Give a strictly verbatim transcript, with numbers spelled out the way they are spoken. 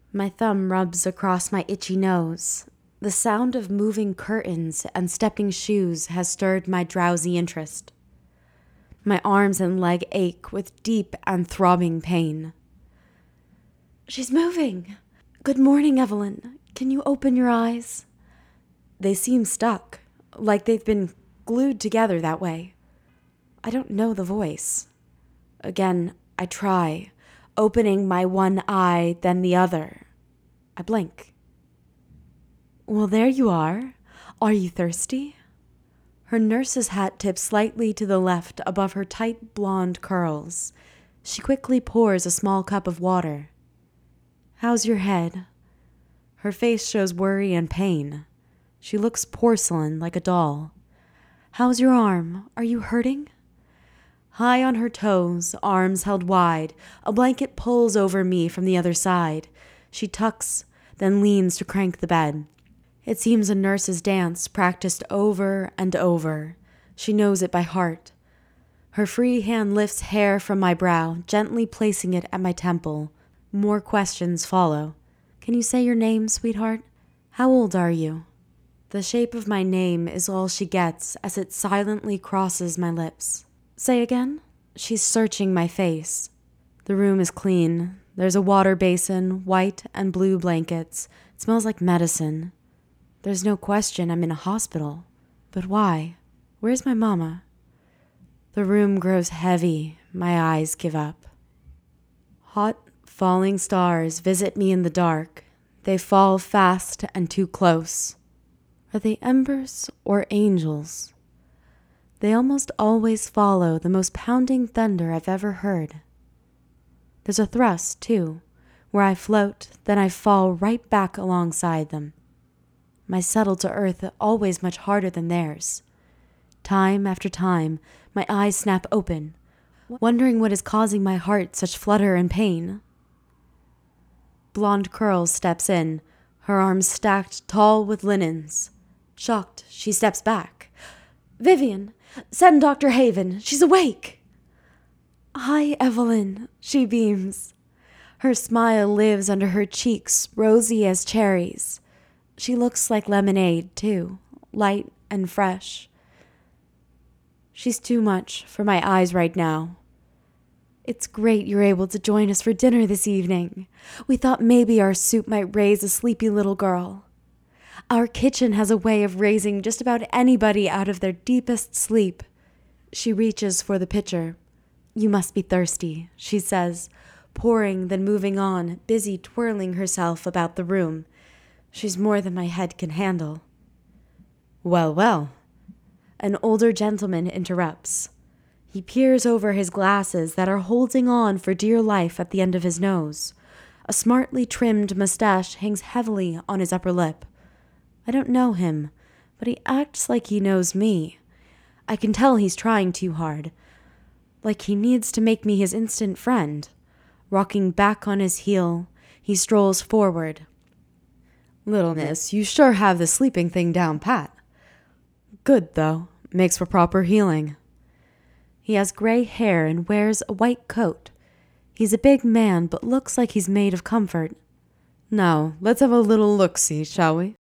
My thumb rubs across my itchy nose. The sound of moving curtains and stepping shoes has stirred my drowsy interest. My arms and leg ache with deep and throbbing pain. She's moving. Good morning, Evelyn. Can you open your eyes? They seem stuck, like they've been glued together that way. I don't know the voice. Again, I try, opening my one eye, then the other. I blink. Well, there you are. Are you thirsty? Her nurse's hat tips slightly to the left above her tight blonde curls. She quickly pours a small cup of water. How's your head? Her face shows worry and pain. She looks porcelain like a doll. How's your arm? Are you hurting? High on her toes, arms held wide, a blanket pulls over me from the other side. She tucks, then leans to crank the bed. It seems a nurse's dance practiced over and over. She knows it by heart. Her free hand lifts hair from my brow, gently placing it at my temple. More questions follow. Can you say your name, sweetheart? How old are you? The shape of my name is all she gets as it silently crosses my lips. Say again? She's searching my face. The room is clean. There's a water basin, white and blue blankets. It smells like medicine. There's no question I'm in a hospital. But why? Where's my mama? The room grows heavy. My eyes give up. Hot, falling stars visit me in the dark. They fall fast and too close. Are they embers or angels? They almost always follow the most pounding thunder I've ever heard. There's a thrust, too, where I float, then I fall right back alongside them. My settle to earth always much harder than theirs. Time after time, my eyes snap open, wondering what is causing my heart such flutter and pain. Blonde Curls steps in, her arms stacked tall with linens. Shocked, she steps back. Vivian, send Doctor Haven. She's awake. Hi, Evelyn, she beams. Her smile lives under her cheeks, rosy as cherries. She looks like lemonade, too, light and fresh. She's too much for my eyes right now. It's great you're able to join us for dinner this evening. We thought maybe our soup might raise a sleepy little girl. Our kitchen has a way of raising just about anybody out of their deepest sleep. She reaches for the pitcher. You must be thirsty, she says, pouring, then moving on, busy twirling herself about the room. She's more than my head can handle. Well, well. An older gentleman interrupts. He peers over his glasses that are holding on for dear life at the end of his nose. A smartly trimmed mustache hangs heavily on his upper lip. I don't know him, but he acts like he knows me. I can tell he's trying too hard. Like he needs to make me his instant friend. Rocking back on his heel, he strolls forward. Little miss, you sure have the sleeping thing down pat. Good, though. Makes for proper healing. He has gray hair and wears a white coat. He's a big man, but looks like he's made of comfort. Now, let's have a little look-see, shall we?